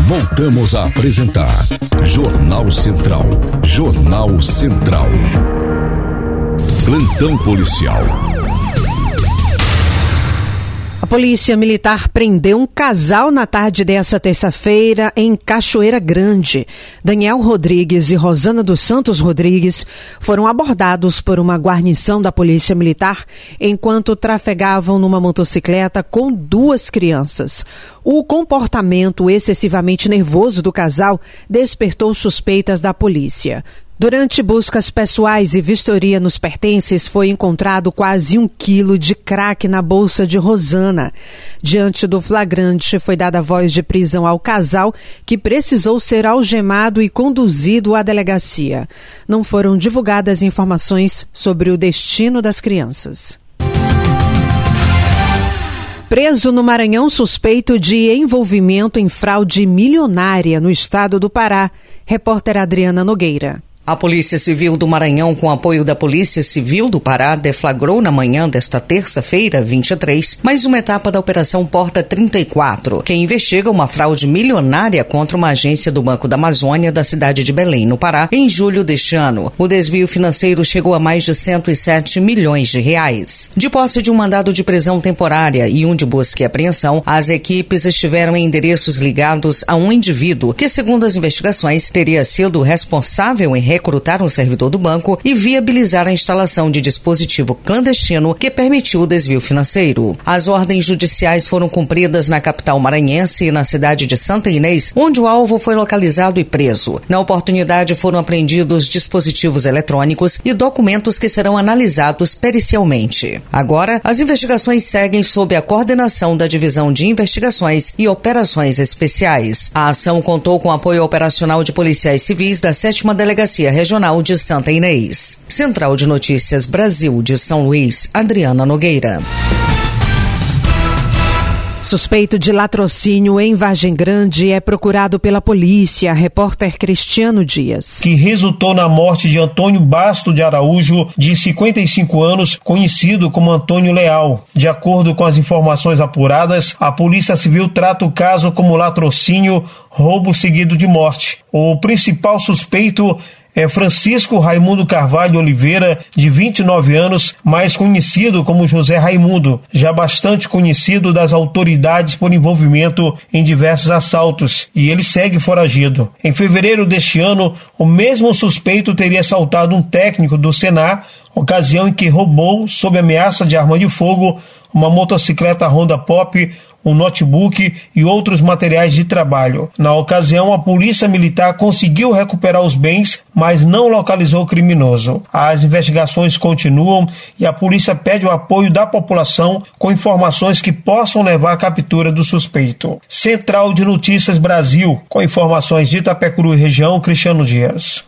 Voltamos a apresentar Jornal Central. Jornal Central. Plantão policial. A Polícia Militar prendeu um casal na tarde dessa terça-feira em Cachoeira Grande. Daniel Rodrigues e Rosana dos Santos Rodrigues foram abordados por uma guarnição da Polícia Militar enquanto trafegavam numa motocicleta com 2 crianças. O comportamento excessivamente nervoso do casal despertou suspeitas da polícia. Durante buscas pessoais e vistoria nos pertences, foi encontrado quase 1 quilo de crack na bolsa de Rosana. Diante do flagrante, foi dada voz de prisão ao casal, que precisou ser algemado e conduzido à delegacia. Não foram divulgadas informações sobre o destino das crianças. Preso no Maranhão suspeito de envolvimento em fraude milionária no estado do Pará. Repórter Adriana Nogueira. A Polícia Civil do Maranhão, com apoio da Polícia Civil do Pará, deflagrou na manhã desta terça-feira, 23, mais uma etapa da Operação Porta 34, que investiga uma fraude milionária contra uma agência do Banco da Amazônia da cidade de Belém, no Pará, em julho deste ano. O desvio financeiro chegou a mais de 107 milhões de reais. De posse de um mandado de prisão temporária e um de busca e apreensão, as equipes estiveram em endereços ligados a um indivíduo que, segundo as investigações, teria sido responsável em recrutar um servidor do banco e viabilizar a instalação de dispositivo clandestino que permitiu o desvio financeiro. As ordens judiciais foram cumpridas na capital maranhense e na cidade de Santa Inês, onde o alvo foi localizado e preso. Na oportunidade, foram apreendidos dispositivos eletrônicos e documentos que serão analisados pericialmente. Agora, as investigações seguem sob a coordenação da Divisão de Investigações e Operações Especiais. A ação contou com apoio operacional de policiais civis da 7ª Delegacia Regional de Santa Inês. Central de Notícias Brasil de São Luís, Adriana Nogueira. Suspeito de latrocínio em Vargem Grande é procurado pela polícia. Repórter Cristiano Dias. Que resultou na morte de Antônio Basto de Araújo, de 55 anos, conhecido como Antônio Leal. De acordo com as informações apuradas, a Polícia Civil trata o caso como latrocínio, roubo seguido de morte. O principal suspeito é Francisco Raimundo Carvalho Oliveira, de 29 anos, mais conhecido como José Raimundo, já bastante conhecido das autoridades por envolvimento em diversos assaltos, e ele segue foragido. Em fevereiro deste ano, o mesmo suspeito teria assaltado um técnico do Senar, ocasião em que roubou, sob ameaça de arma de fogo, uma motocicleta Honda Pop, um notebook e outros materiais de trabalho. Na ocasião, a Polícia Militar conseguiu recuperar os bens, mas não localizou o criminoso. As investigações continuam e a polícia pede o apoio da população com informações que possam levar à captura do suspeito. Central de Notícias Brasil, com informações de Itapecuru e região, Cristiano Dias.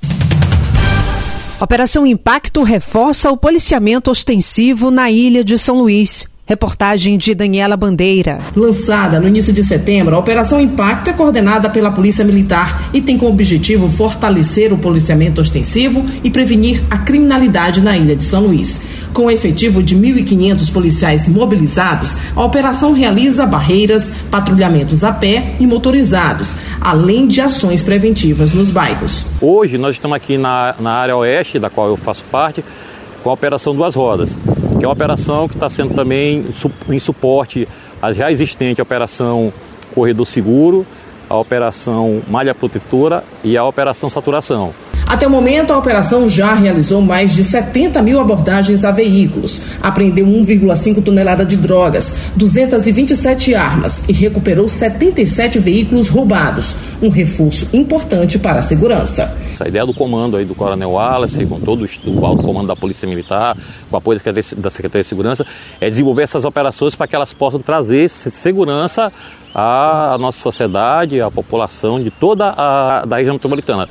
Operação Impacto reforça o policiamento ostensivo na ilha de São Luís. Reportagem de Daniela Bandeira. Lançada no início de setembro, a Operação Impacto é coordenada pela Polícia Militar e tem como objetivo fortalecer o policiamento ostensivo e prevenir a criminalidade na ilha de São Luís. Com um efetivo de 1.500 policiais mobilizados, a operação realiza barreiras, patrulhamentos a pé e motorizados, além de ações preventivas nos bairros. Hoje nós estamos aqui na área oeste, da qual eu faço parte, com a Operação Duas Rodas, que é uma operação que está sendo também em suporte às já existentes Operação Corredor Seguro, a Operação Malha Protetora e a Operação Saturação. Até o momento, a operação já realizou mais de 70 mil abordagens a veículos, apreendeu 1,5 tonelada de drogas, 227 armas e recuperou 77 veículos roubados, um reforço importante para a segurança. A ideia do comando aí do Coronel Wallace, com todo o alto comando da Polícia Militar, com apoio da Secretaria de Segurança, é desenvolver essas operações para que elas possam trazer segurança à nossa sociedade, à população de toda da região metropolitana.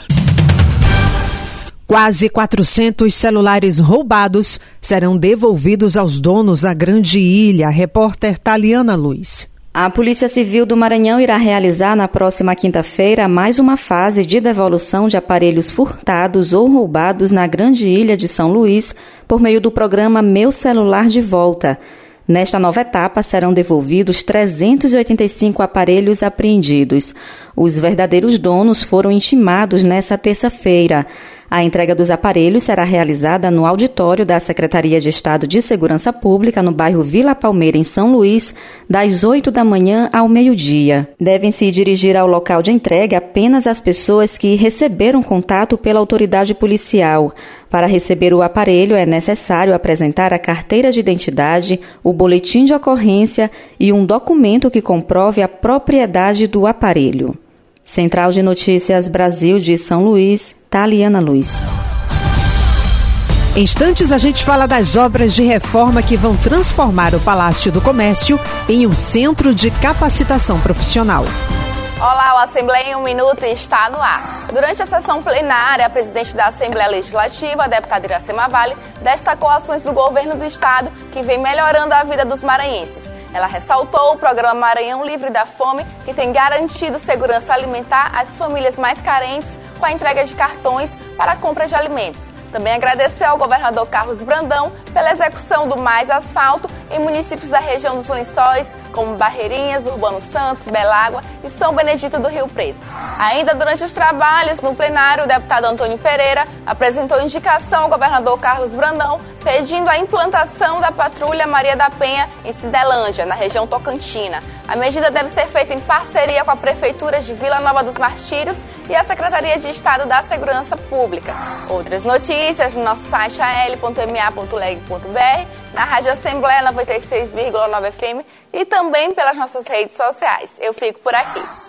Quase 400 celulares roubados serão devolvidos aos donos da Grande Ilha. Repórter Taliana Luz. A Polícia Civil do Maranhão irá realizar na próxima quinta-feira mais uma fase de devolução de aparelhos furtados ou roubados na Grande Ilha de São Luís por meio do programa Meu Celular de Volta. Nesta nova etapa, serão devolvidos 385 aparelhos apreendidos. Os verdadeiros donos foram intimados nesta terça-feira. A entrega dos aparelhos será realizada no auditório da Secretaria de Estado de Segurança Pública, no bairro Vila Palmeira, em São Luís, das 8 da manhã ao meio-dia. Devem se dirigir ao local de entrega apenas as pessoas que receberam contato pela autoridade policial. Para receber o aparelho, é necessário apresentar a carteira de identidade, o boletim de ocorrência e um documento que comprove a propriedade do aparelho. Central de Notícias Brasil de São Luís, Taliana Luiz. Em instantes, a gente fala das obras de reforma que vão transformar o Palácio do Comércio em um centro de capacitação profissional. Olá, o Assembleia em 1 Minuto está no ar. Durante a sessão plenária, a presidente da Assembleia Legislativa, a deputada Iracema Vale, destacou ações do governo do estado que vem melhorando a vida dos maranhenses. Ela ressaltou o programa Maranhão Livre da Fome, que tem garantido segurança alimentar às famílias mais carentes com a entrega de cartões para a compra de alimentos. Também agradeceu ao governador Carlos Brandão pela execução do Mais Asfalto em municípios da região dos Lençóis, como Barreirinhas, Urbano Santos, Belágua e São Benedito do Rio Preto. Ainda durante os trabalhos no plenário, o deputado Antônio Pereira apresentou indicação ao governador Carlos Brandão pedindo a implantação da Patrulha Maria da Penha em Cidelândia, na região tocantina. A medida deve ser feita em parceria com a Prefeitura de Vila Nova dos Martírios e a Secretaria de Estado da Segurança Pública. Outras notícias no nosso site al.ma.leg.br, na Rádio Assembleia 96,9 FM e também pelas nossas redes sociais. Eu fico por aqui.